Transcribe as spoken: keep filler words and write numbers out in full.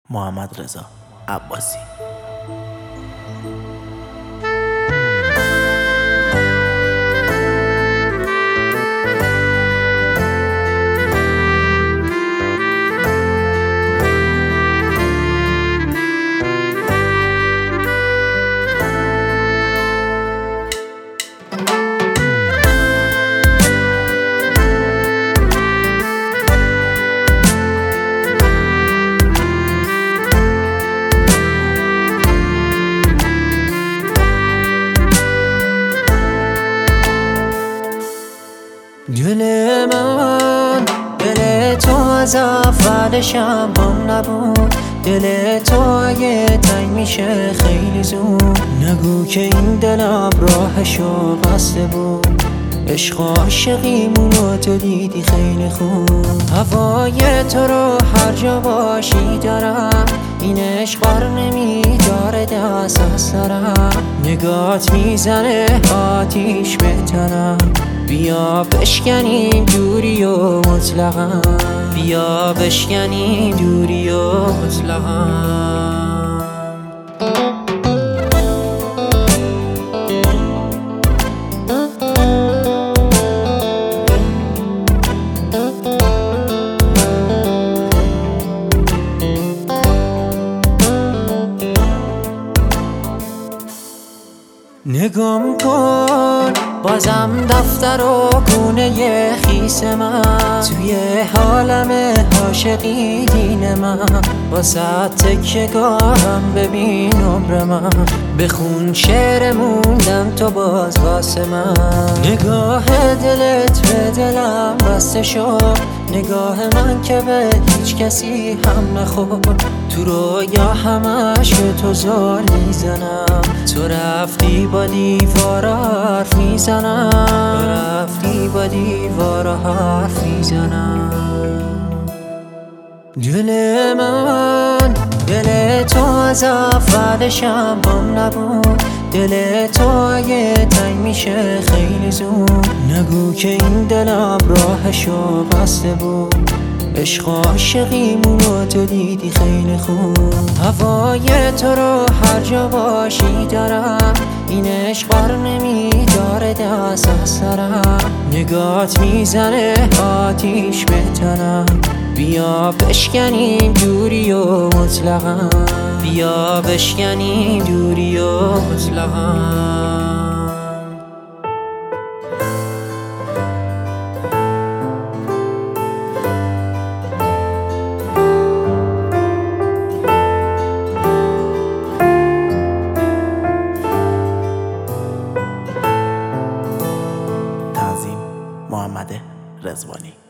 محمدرضا عباسی. دل من دل تو از اولشم هم نبود، دل تو اگه تنگ میشه خیلی زود نگو که این دلم راهشو بسته بود. عشق و عاشقیمونو تو دیدی خیلی خوب، هوای تو رو هر جا باشی دارم، این عشق بر نمیداره دست از سرم، نگات میزنه آتیش بهترم، بیا بشکنیم دوری و مطلقا، بیا بشکنیم دوری و مطلقا. نگام کن بازم دفتر و گونه خیس من، توی حالم عاشقی دین من، واسه تکه گاهم ببین عمر من، بخون شعر موندم تو باز واسه من. نگاه دلت به دلم بسته شد، نگاه من که به هیچ کسی هم نخورد، تو رویا همش به تو زار میزنم، تو رفتی با دیوار حرف میزنم، تو رفتی با دیوار حرف میزنم. دل من دل تو از اولشم هم نبود، دل تو اگه تنگ میشه خیلی زود نگو که این دلم راهشو بسته بود. عشق و عاشقیمونو تو دیدی خیلی خوب، هوای تو رو هر جا باشی دارم، این عشق بر نمیداره دست از سرم، نگات میزنه آتیش بهترم، بیا بشکنیم دوری و مطلقا، بیا بشکنیم دوری و مطلقا. محمد رضوانی.